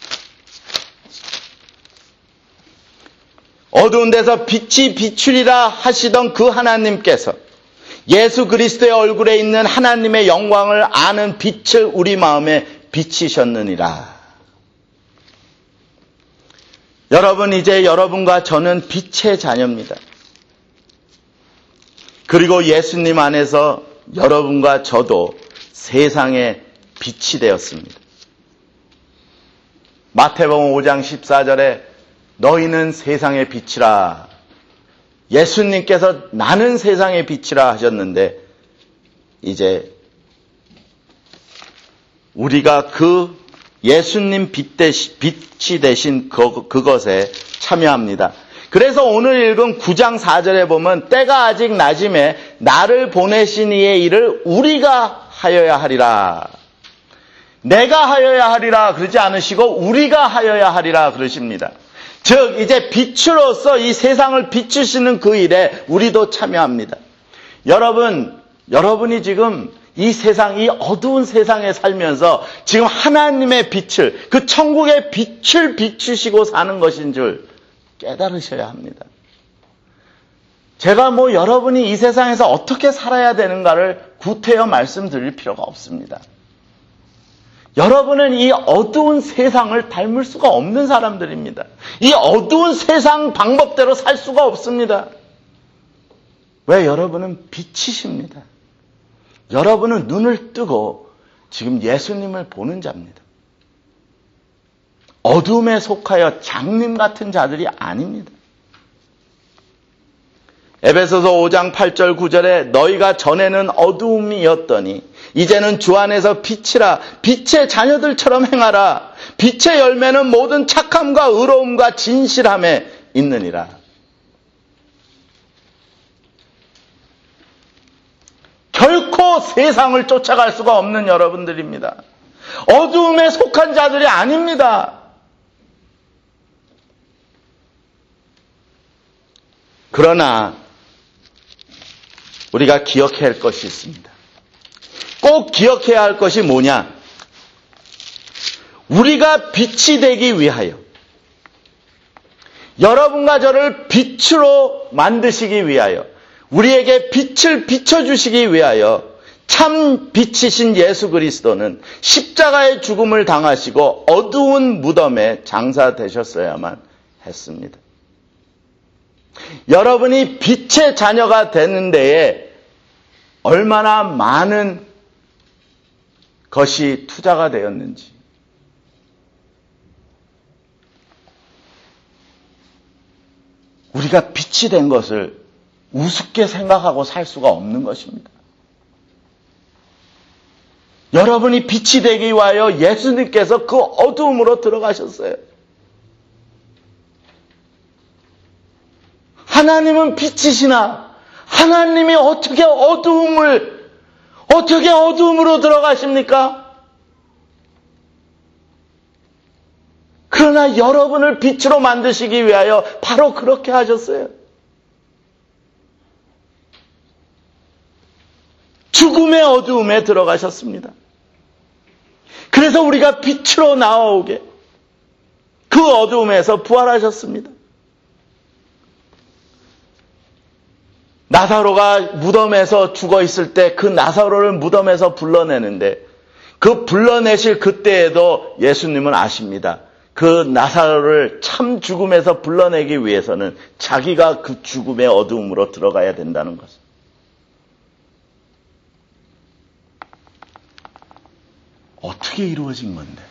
어두운 데서 빛이 비추리라 하시던 그 하나님께서 예수 그리스도의 얼굴에 있는 하나님의 영광을 아는 빛을 우리 마음에 비치셨느니라. 여러분, 이제 여러분과 저는 빛의 자녀입니다. 그리고 예수님 안에서 여러분과 저도 세상의 빛이 되었습니다. 마태복음 오 장 십사 절에 너희는 세상의 빛이라. 예수님께서 나는 세상의 빛이라 하셨는데 이제 우리가 그 예수님 빛 대신, 빛이 되신 그, 그것에 참여합니다. 그래서 오늘 읽은 구 장 사 절에 보면 때가 아직 낮음에 나를 보내신 이의 일을 우리가 하여야 하리라. 내가 하여야 하리라 그러지 않으시고 우리가 하여야 하리라 그러십니다. 즉 이제 빛으로서 이 세상을 비추시는 그 일에 우리도 참여합니다. 여러분, 여러분이 지금 이 세상, 이 어두운 세상에 살면서 지금 하나님의 빛을, 그 천국의 빛을 비추시고 사는 것인 줄 깨달으셔야 합니다. 제가 뭐 여러분이 이 세상에서 어떻게 살아야 되는가를 구태여 말씀드릴 필요가 없습니다. 여러분은 이 어두운 세상을 닮을 수가 없는 사람들입니다. 이 어두운 세상 방법대로 살 수가 없습니다. 왜? 여러분은 빛이십니다. 여러분은 눈을 뜨고 지금 예수님을 보는 자입니다. 어둠에 속하여 장님 같은 자들이 아닙니다. 에베소서 오 장 팔 절 구 절에 너희가 전에는 어두움이었더니 이제는 주 안에서 빛이라. 빛의 자녀들처럼 행하라. 빛의 열매는 모든 착함과 의로움과 진실함에 있느니라. 결코 세상을 쫓아갈 수가 없는 여러분들입니다. 어두움에 속한 자들이 아닙니다. 그러나 우리가 기억해야 할 것이 있습니다. 꼭 기억해야 할 것이 뭐냐? 우리가 빛이 되기 위하여, 여러분과 저를 빛으로 만드시기 위하여, 우리에게 빛을 비춰주시기 위하여 참 빛이신 예수 그리스도는 십자가의 죽음을 당하시고 어두운 무덤에 장사되셨어야만 했습니다. 여러분이 빛의 자녀가 되는 데에 얼마나 많은 것이 투자가 되었는지. 우리가 빛이 된 것을 우습게 생각하고 살 수가 없는 것입니다. 여러분이 빛이 되기 위하여 예수님께서 그 어두움으로 들어가셨어요. 하나님은 빛이시나 하나님이 어떻게 어두움을 어떻게 어두움으로 들어가십니까? 그러나 여러분을 빛으로 만드시기 위하여 바로 그렇게 하셨어요. 죽음의 어두움에 들어가셨습니다. 그래서 우리가 빛으로 나오게 그 어두움에서 부활하셨습니다. 나사로가 무덤에서 죽어 있을 때 그 나사로를 무덤에서 불러내는데 그 불러내실 그때에도 예수님은 아십니다. 그 나사로를 참 죽음에서 불러내기 위해서는 자기가 그 죽음의 어두움으로 들어가야 된다는 것을. 어떻게 이루어진 건데?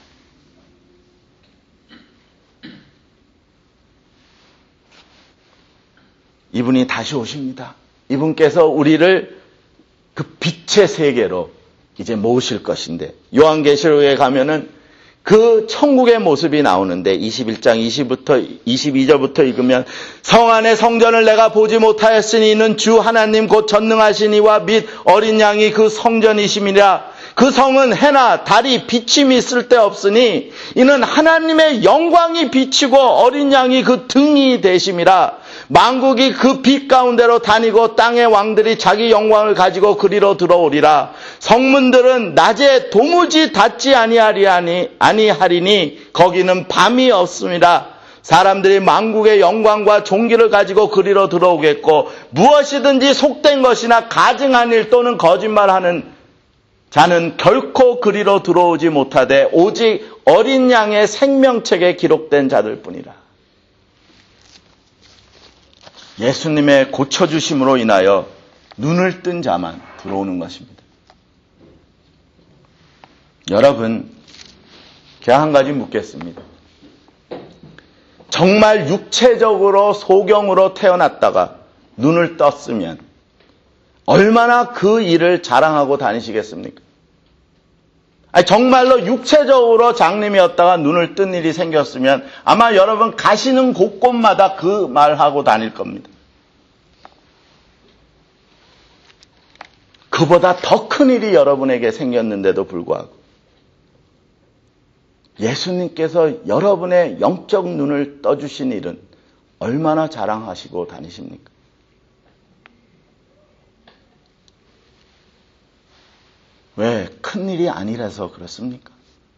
이분이 다시 오십니다. 이분께서 우리를 그 빛의 세계로 이제 모으실 것인데, 요한계시록에 가면은 그 천국의 모습이 나오는데 이십일 장 이십이 절부터 읽으면 성 안의 성전을 내가 보지 못하였으니 이는 주 하나님 곧 전능하신 이와 및 어린 양이 그 성전이심이라. 그 성은 해나 달이 비침이 쓸데없으니 이는 하나님의 영광이 비치고 어린 양이 그 등이 되심이라. 만국이 그 빛 가운데로 다니고 땅의 왕들이 자기 영광을 가지고 그리로 들어오리라. 성문들은 낮에 도무지 닫지 아니하리니 아니하리니 거기는 밤이 없음이라. 사람들이 만국의 영광과 존귀를 가지고 그리로 들어오겠고 무엇이든지 속된 것이나 가증한 일 또는 거짓말하는 자는 결코 그리로 들어오지 못하되 오직 어린 양의 생명책에 기록된 자들뿐이라. 예수님의 고쳐주심으로 인하여 눈을 뜬 자만 들어오는 것입니다. 여러분, 제가 한 가지 묻겠습니다. 정말 육체적으로 소경으로 태어났다가 눈을 떴으면 얼마나 그 일을 자랑하고 다니시겠습니까? 아니, 정말로 육체적으로 장님이었다가 눈을 뜬 일이 생겼으면 아마 여러분 가시는 곳곳마다 그 말하고 다닐 겁니다. 그보다 더 큰 일이 여러분에게 생겼는데도 불구하고 예수님께서 여러분의 영적 눈을 떠주신 일은 얼마나 자랑하시고 다니십니까? 왜? 큰일이 아니라서 그렇습니까?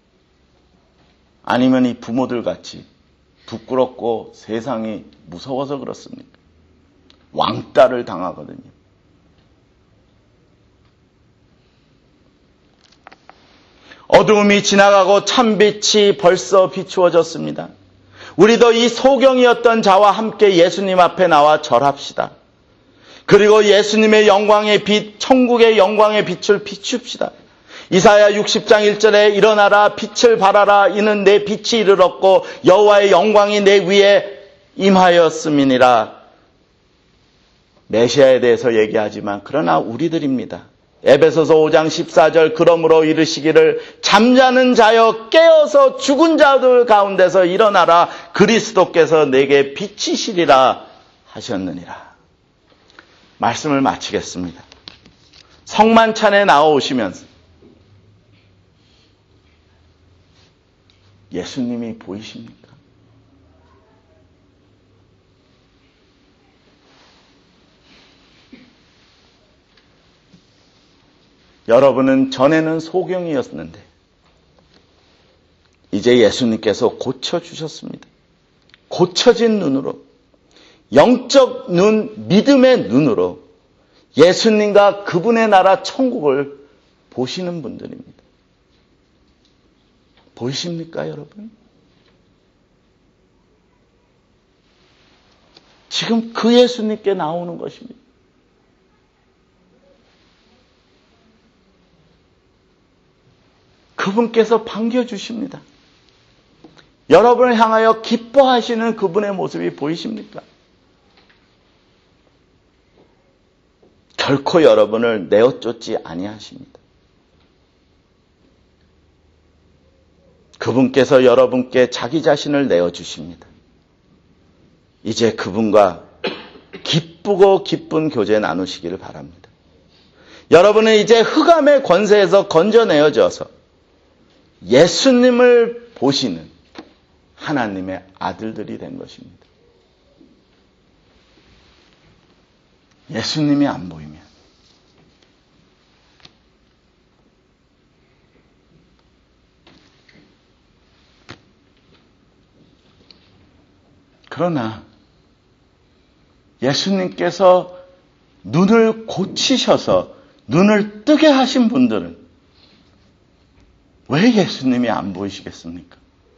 아니면 이 부모들 같이 부끄럽고 세상이 무서워서 그렇습니까? 왕따를 당하거든요. 어두움이 지나가고 참빛이 벌써 비추어졌습니다. 우리도 이 소경이었던 자와 함께 예수님 앞에 나와 절합시다. 그리고 예수님의 영광의 빛, 천국의 영광의 빛을 비춥시다. 이사야 육십 장 일 절에 일어나라 빛을 발하라 이는 내 빛이 이르렀고 여호와의 영광이 내 위에 임하였음이니라. 메시아에 대해서 얘기하지만 그러나 우리들입니다. 에베소서 오 장 십사 절 그러므로 이르시기를 잠자는 자여 깨어서 죽은 자들 가운데서 일어나라 그리스도께서 내게 빛이시리라 하셨느니라. 말씀을 마치겠습니다. 성만찬에 나오시면서 예수님이 보이십니까? 여러분은 전에는 소경이었는데 이제 예수님께서 고쳐주셨습니다. 고쳐진 눈으로, 영적 눈, 믿음의 눈으로 예수님과 그분의 나라 천국을 보시는 분들입니다. 보이십니까, 여러분? 지금 그 예수님께 나오는 것입니다. 그분께서 반겨주십니다. 여러분을 향하여 기뻐하시는 그분의 모습이 보이십니까? 결코 여러분을 내어쫓지 아니하십니다. 그분께서 여러분께 자기 자신을 내어주십니다. 이제 그분과 기쁘고 기쁜 교제 나누시기를 바랍니다. 여러분은 이제 흑암의 권세에서 건져내어져서 예수님을 보시는 하나님의 아들들이 된 것입니다. 예수님이 안 보이면 그러나 예수님께서 눈을 고치셔서 눈을 뜨게 하신 분들은 왜 예수님이 안 보이시겠습니까?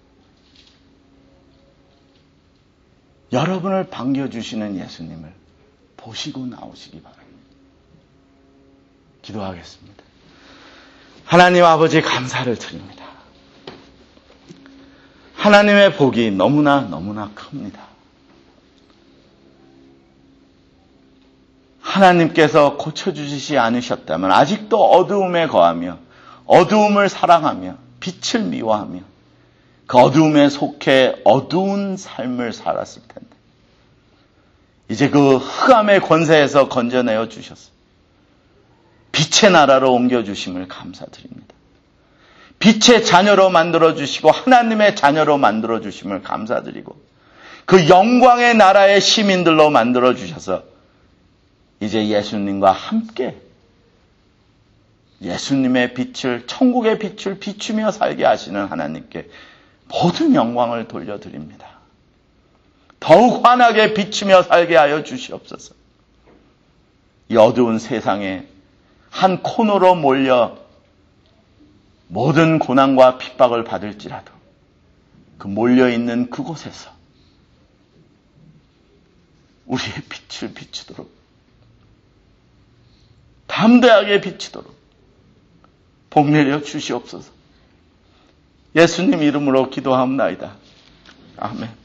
여러분을 반겨주시는 예수님을 보시고 나오시기 바랍니다. 기도하겠습니다. 하나님 아버지 감사를 드립니다. 하나님의 복이 너무나 너무나 큽니다. 하나님께서 고쳐주시지 않으셨다면 아직도 어두움에 거하며 어두움을 사랑하며 빛을 미워하며 그 어두움에 속해 어두운 삶을 살았을 텐데 이제 그 흑암의 권세에서 건져내어 주셔서 빛의 나라로 옮겨주심을 감사드립니다. 빛의 자녀로 만들어주시고 하나님의 자녀로 만들어주심을 감사드리고 그 영광의 나라의 시민들로 만들어주셔서 이제 예수님과 함께 예수님의 빛을 천국의 빛을 비추며 살게 하시는 하나님께 모든 영광을 돌려드립니다. 더욱 환하게 비추며 살게 하여 주시옵소서. 이 어두운 세상에 한 코너로 몰려 모든 고난과 핍박을 받을지라도 그 몰려있는 그곳에서 우리의 빛을 비추도록 담대하게 비추도록 복 내려 주시옵소서. 예수님 이름으로 기도하옵나이다. 아멘.